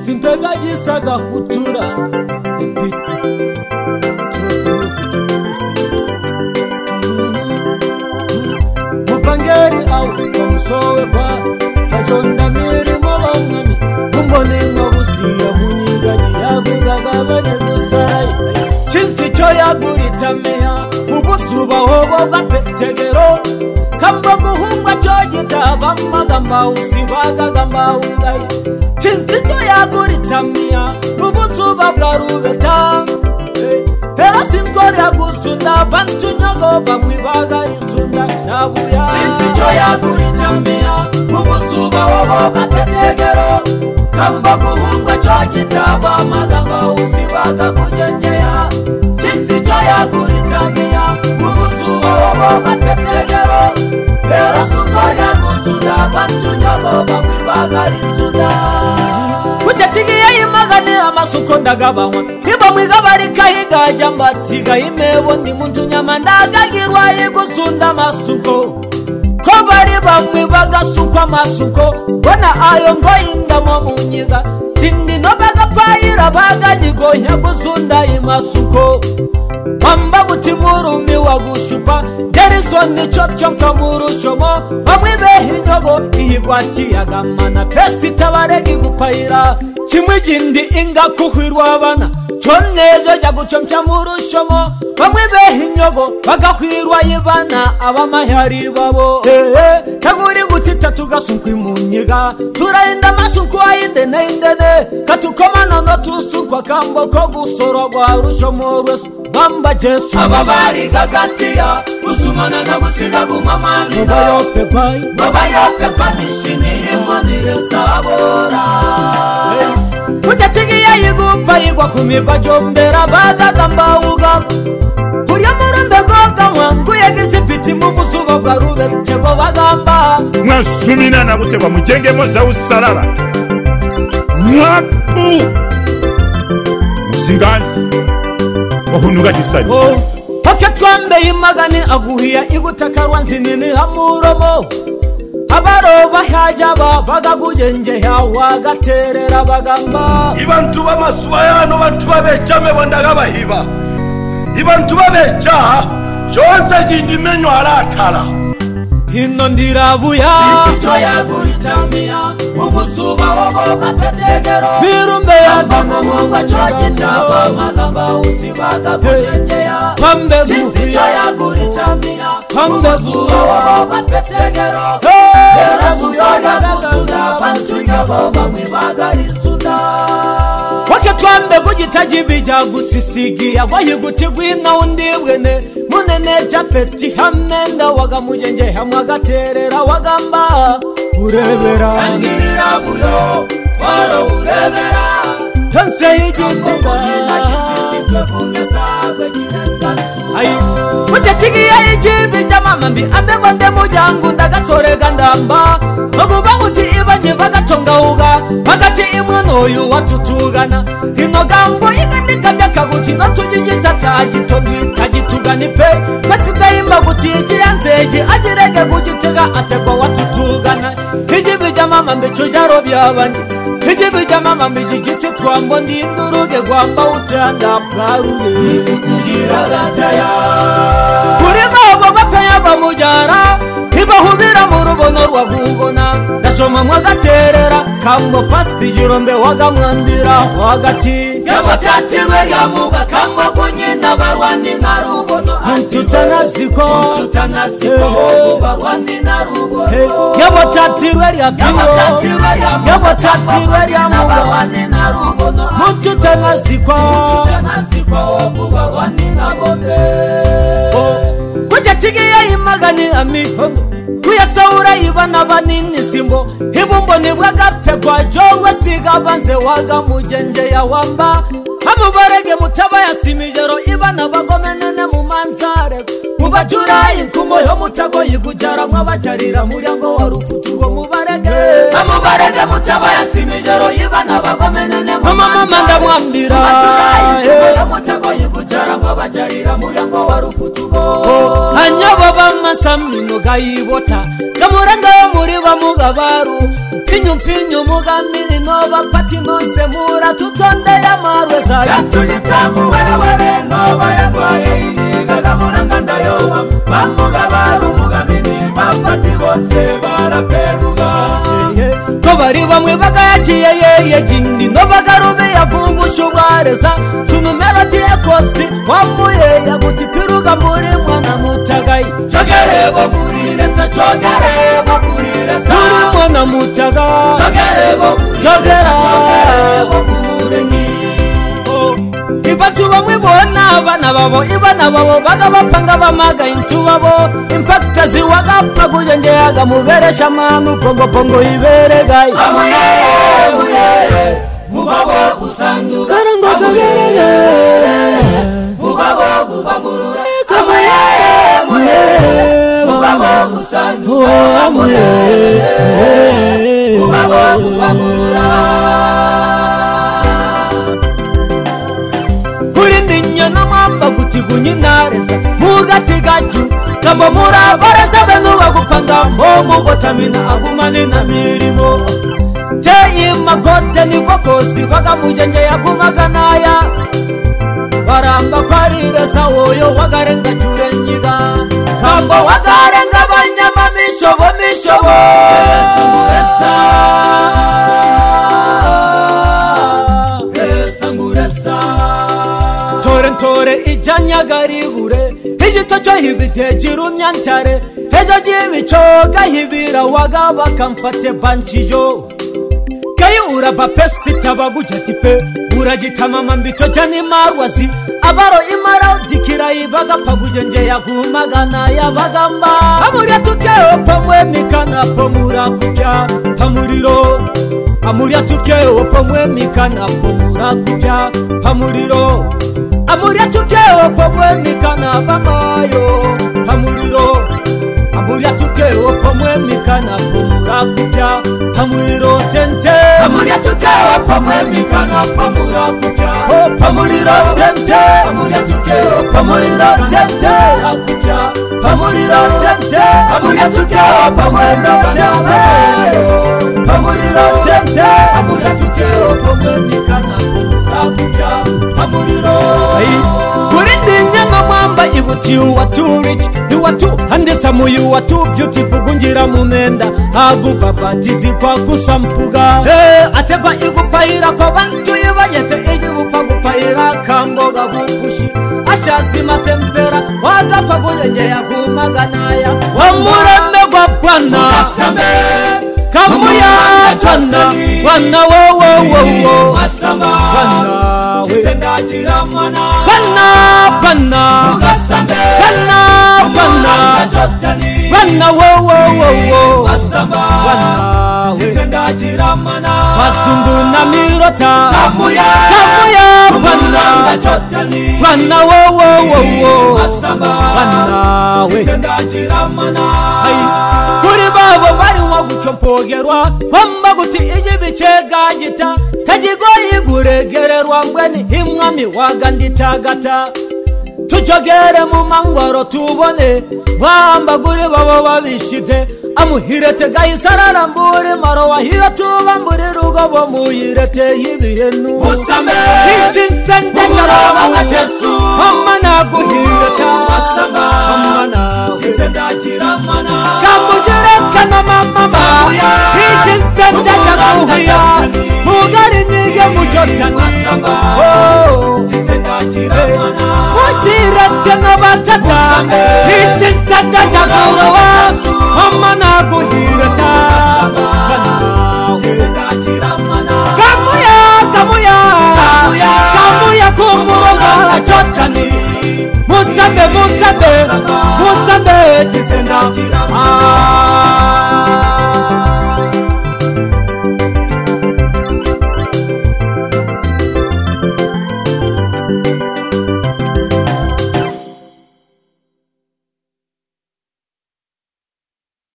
simpega gisaga hutura the beat Truth Music Ministries mupangeri au kamusowe kwa kajonda mirimo bamwami kumbone mwabusiya munyigaji yagugagabane gusayi chinsi cho yaguritamea mubusuba hobo gapetegero kamba guhumba chogita bamagamba usibaga gamba ungai chinsi cho yaguritamea mubusuba bwarubeta Hera sinkori agusunda bantu nyago bamwibaga rizunda nabuya chinsi cho yaguritamea mubusuba hobo gapetegero kamba guhumba chogita bamagamba usibaga kujenjea chinsi cho yaguritamea mubusuba hobo gapetegero Hera sinkori agusunda bantu nyago bamwibaga rizunda Kuchatigiye imagani amasuko ndagabanwa Iba mwigabari kahiga jambatiga imebo ndi muntu nyamandagagirwa igusunda masuko Ko bari bamwe bagasukwa amasuko Bona ayo ngo indamo munyiga Tindi no bagapayira baganyigonya gusunda imasuko Pamba gutimurumi wagushupa Gerisoni chochonka murushomo Bamwe behinyogo ihigwati yagamana Pesti tabaregi gupayira Chimwe jindi inga kuhwirwa abana Chonejo jaguchomcha murushomo Bamwe behinyogo bagahwirwa yibana Abamahari babo Kaguri gutita tugasunkwi munyiga Turainda masunkwa indene indene Katukomana no tusunkwa kambo ko gusorogwa rushomo rwesu Bamba Jesu ababari gagatia usumana na gusiga gumamani baba yope panishini himwanire sabora Kujatigiye yigupa yigwa kumiba jombera bagagamba uga Kurya murumbe goga mwanguye gisipiti mubusuba bwa rubetego bagamba Mwasumina na gutegwa mujengemo za usaraba Mwapu Musingazi Ohunuga gisari Paketwambe imagani aguhiya igutakarwa nzinini hamuromo Abaroba hajaba bagagujenje hawa gaterera bagamba Ibantu bamaswayano bantu babechame bondaga hiba Ibantu babecha Jonse jindimenyo aratara Hino ndirabuya Chinsi cho yaguritamea Mubusuba wobo gapetegero Mirumbe Kamba mwanga chogitaba Magamba usibaga kujenjea Chinsi cho yaguritamea Mubusuba wobo gapetegero Hera suyoga gusunda Bantu nyogo bamwibaga risunda Waketwambe kujitajibija gusisigia Wahigutigwina undibwene Munene japeti hamenda wagamujenje hamwa gaterera wagamba urebera Angirira buyo waro urebera Yonse yigitiga Nagisisitwe kumesa Gwejirengansu Ayi Mujetigiye ijibija mamambi Ambe bonde mujangu ndagatsorega ndamba Nogubanguti ibanje bagatonga uga Bagati imwano uyu watutugana Inogambo igandikambya kaguti Notujijitata gitondwi tagitugani pe Basidayimba guti ijiyanzeji Ajirege gujitega ategwa watutugana Ijibija mamambi chujaro byabandi Ijibija mamambi jigisi twambo Ndinduruge gwamba utanda praruge Njiragataya Kuri babo bakaya bamujara Ibahubira mu rubono rwagugona Ndashoma mwagaterera Kambo fasti jirombe wagamwambira wagati Yabotatirwe yamuga kambo kunyina barwani na rubono Mututanaziko Barwani na rubono Yabotatirwe yabiwo Yabotatirwe yamuga barwani na rubono Mututanaziko Barwani na bombe Kujatigiye imagani amihono Kuyasaura ibana banini simbo Hibumbo nibwagapegwa Jogwe siga banze waga mujenje ya wamba Hamubarege mutaba ya simijero Ibana bagomenene mu manzare Mubajura inkumo yo mutago yigujara Mwabajarira muriango warufutugo mubarege Hamubarege mutaba ya simijero Ibana bagomenene mu manzare Mama ndamwambira Mubajura inkumo yo mutago yigujara Mwabajarira muriango warufutugo Anyobo bamasamino gayibota Gamuranga muri bamugabaru Pinyu mugamiri nova pati nonse mura tutonde ya marweza yatulitamu werewere nova yagwaye inigaga muranganda yoba bamuga barumugamini bapati bose baraperuga ko bari bamwe bagayaciye yeye jindi nobagarume yakubushubwareza sunu melody ekosi wamuye yagutipiruga muri mwana mutagayi chogerebo kuriresa chogerebo kuriresa muri mwana mutaga chogerebo kumurengi ibatu bamwe bona abana babo bagabapanga bamaga intu babo impacta ziwagapfa kujengeaga muberesha manu pongo iberegayi amuyeye mugabo kusanduka karango kaberege mugabo kubamurura amuyeye mugabo kusanduka amuyeye mugabo kubamurura namamba kutigunyinareza mugati gacu kamba murabareza benu bagupanga mugotamina agumane na mirimo te imakote ni bokosi bagamujenge yagumaganaya baramba kwarireza woyo wagarenga jurenyiga kamba wagarenga banyama mishobo tore ijanyagarigure hijito cyo hibitegira umyantare hejo gibicoga hibira wagaba kamfate banchijo kayi uraba pesti tabagujetipe uragitama mambito jani marwazi abaro imara dikira ibaga pagujenje yagumagana yabagamba amuri tukeo pamwe mikana pomura kupya pamuriro amuri tukeo pamwe mikana pomura kupya pamuriro amuria tukeo pomwe mikana bamayo pamuriro amuria tukeo pomwe mikana pomura kupya pamuriro tente amuria tukeo pomwe mikana pomura kupya pamuriro tente amuria tukeo pamuriro tente kupya pamuriro tente amuria tukeo pomwe tente pamuriro tente amuria tukeo pomwe mikana pomura kupya pamuriro kurindi mwamba ibuti you are too rich, you are too handsome, you are too beautiful gunjira mumenda hagu babatizi kwa kusampuga ategwa igupayira kwa bantu yibanyete igibupa gupayira kamboga bupushi ashazima sempera wagapa gulenge yagumaganaya wamurembe kwa bwana kamuya twana wana wo wasamba wana chisenda chiramana pana ugasambe pana jotani wana wo wasamba wana chisenda chiramana wasungu na mirota kamuya pana jotani wana wo wasamba wana chisenda chiramana kuri babo bari wo gucompogerwa kwamba guti igibicegagita tagigoyi guregererwa mbweni imwami waganditagata tujogere mu mangwaro tubone bamba guri babo babishite amuhirete gayisarara mbure maro wahira tubambure rugobo muyirete yibihenu usame ichinsende karaba gatesu mama naguhireta wasamba mama na chisenda chiramana kamujireta na mama ichinsende kaguhia mugari nyige mujotani chisenda chiramana mujirete na batata ichinsende kaguhia mama naguhireta chisenda chiramana kamuya kumuroga chotani musabe chisenda